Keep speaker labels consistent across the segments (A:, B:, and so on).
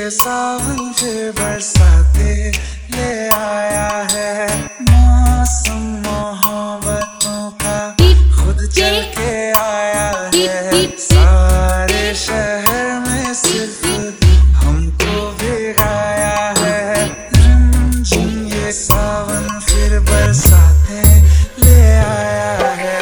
A: सावन फिर बरसाते ले आया है। मौसम मोहब्बतों का खुद चल के आया है। सारे शहर में सिर्फ हमको भिगाया है। रिमझिम ये सावन फिर बरसाते ले आया है।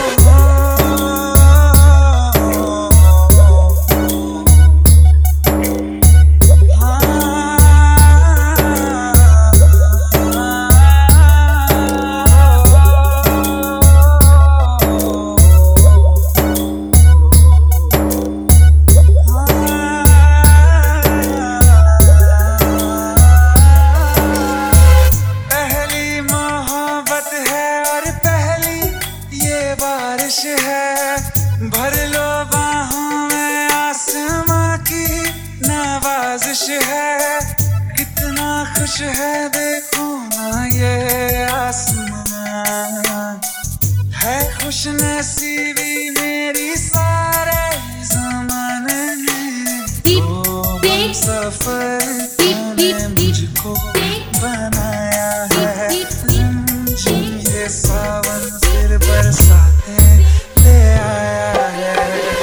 A: बारिश है, भर लो बाहों में, आसमां की नवाजिश है। कितना खुश है देखो ना ये आसमां, है खुश नसीबी मेरी सारे ज़माने में। तो सफर ने मुझको बनाया है। ये सावन फिर बरसाते ले आया है।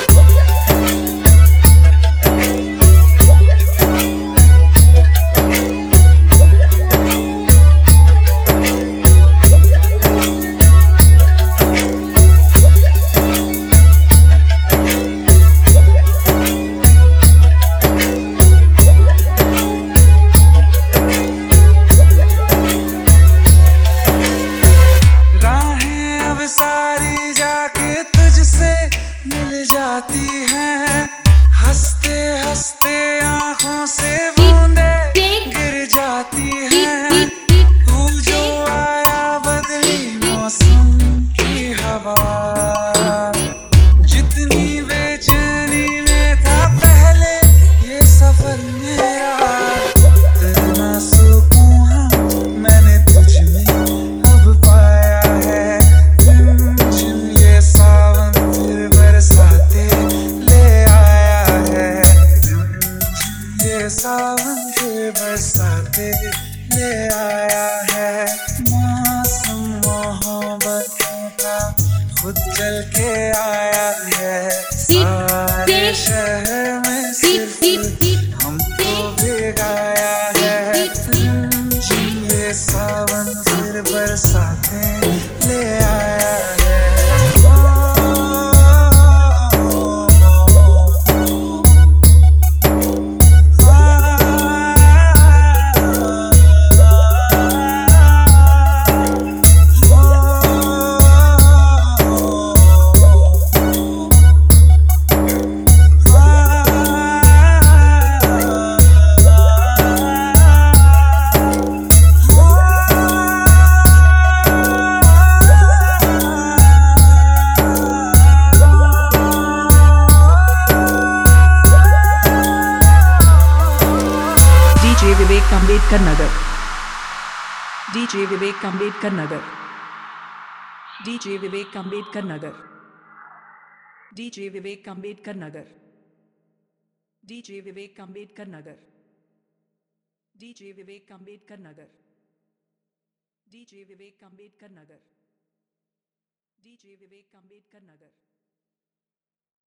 A: सारी जाके तुझसे मिल जाती हैं। हंसते हंसते आंखों से बूंदे गिर जाती हैं। तू जो आया बदली मौसम की हवा, जितनी बेचैनी में था पहले ये सफर मेरा। तेरा सुकून मैंने तुझ में अब पाया है। सावन फिर बरसाते ले आया है। मौसम मोहब्बतों का खुद चल के आया है। सारे शहर में सिर्फ हमको भिगाया है। ये सावन फिर बरसाते ले आया है।
B: DJ Vivek Ambedkar Nagar. DJ Vivek Ambedkar Nagar. DJ Vivek Ambedkar Nagar. DJ Vivek Ambedkar Nagar. DJ Vivek Ambedkar Nagar. DJ Vivek Ambedkar Nagar. DJ Vivek Ambedkar Nagar. DJ Vivek Ambedkar Nagar.